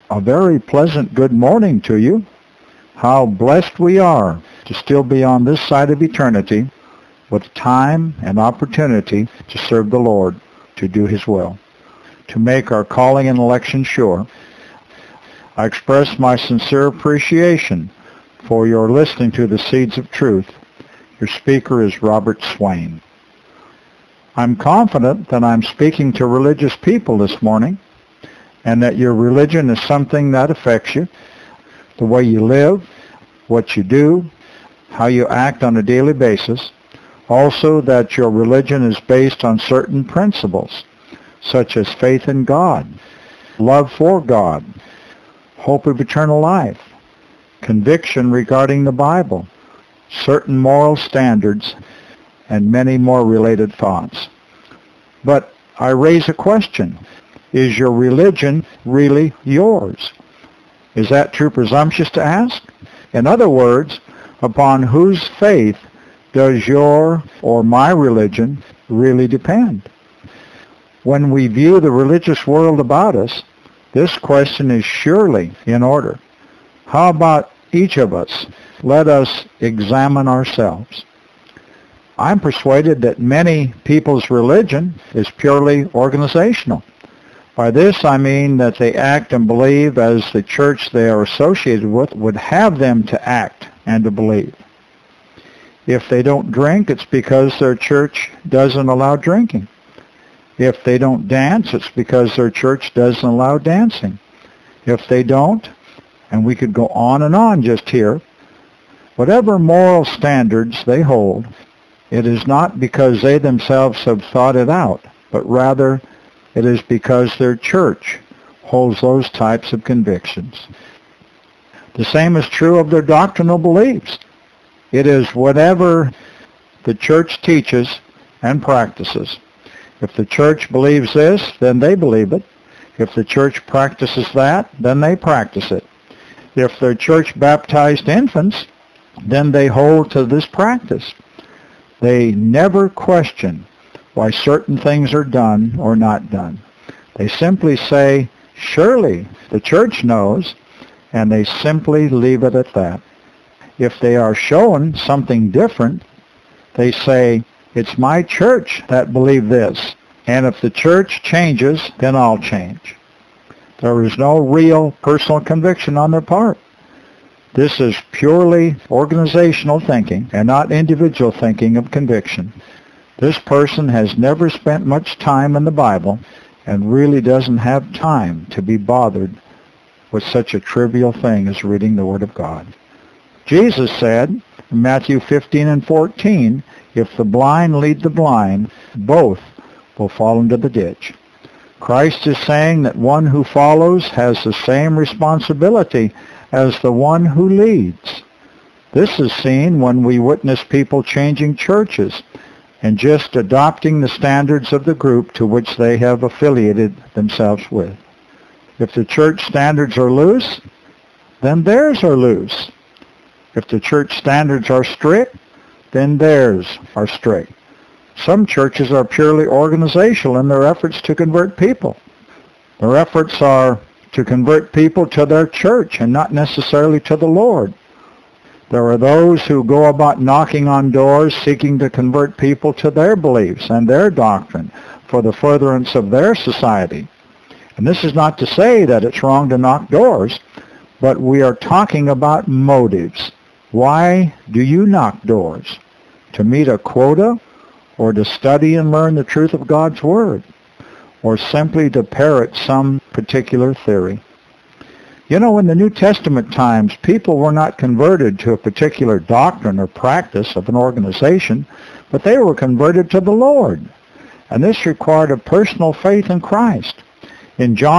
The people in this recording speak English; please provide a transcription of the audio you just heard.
A very pleasant good morning to you. How blessed we are to still be on this side of eternity with time and opportunity to serve the Lord, to do His will, to make our calling and election sure. I express my sincere appreciation for your listening to the Seeds of Truth. Your speaker is Robert Swain. I'm confident that I'm speaking to religious people this morning, and that your religion is something that affects you, the way you live, what you do, how you act on a daily basis. Also that your religion is based on certain principles, such as faith in God, love for God, hope of eternal life, conviction regarding the Bible, certain moral standards, and many more related thoughts. But I raise a question. Is your religion really yours? Is that too presumptuous to ask? In other words, upon whose faith does your or my religion really depend? When we view the religious world about us, this question is surely in order. How about each of us? Let us examine ourselves. I'm persuaded that many people's religion is purely organizational. By this I mean that they act and believe as the church they are associated with would have them to act and to believe. If they don't drink, it's because their church doesn't allow drinking. If they don't dance, it's because their church doesn't allow dancing. If they don't, and we could go on just here, whatever moral standards they hold, it is not because they themselves have thought it out, but rather it is because their church holds those types of convictions. The same is true of their doctrinal beliefs. It is whatever the church teaches and practices. If the church believes this, then they believe it. If the church practices that, then they practice it. If their church baptized infants, then they hold to this practice. They never question why certain things are done or not done. They simply say, surely the church knows, and they simply leave it at that. If they are shown something different, they say, it's my church that believe this, and if the church changes, then I'll change. There is no real personal conviction on their part. This is purely organizational thinking and not individual thinking of conviction. This person has never spent much time in the Bible and really doesn't have time to be bothered with such a trivial thing as reading the Word of God. Jesus said in Matthew 15 and 14, if the blind lead the blind, both will fall into the ditch. Christ is saying that one who follows has the same responsibility as the one who leads. This is seen when we witness people changing churches and just adopting the standards of the group to which they have affiliated themselves with. If the church standards are loose, then theirs are loose. If the church standards are strict, then theirs are strict. Some churches are purely organizational in their efforts to convert people. Their efforts are to convert people to their church and not necessarily to the Lord. There are those who go about knocking on doors seeking to convert people to their beliefs and their doctrine for the furtherance of their society. And this is not to say that it's wrong to knock doors, but we are talking about motives. Why do you knock doors? To meet a quota, or to study and learn the truth of God's Word, or simply to parrot some particular theory? You know, in the New Testament times, people were not converted to a particular doctrine or practice of an organization, but they were converted to the Lord. And this required a personal faith in Christ. In John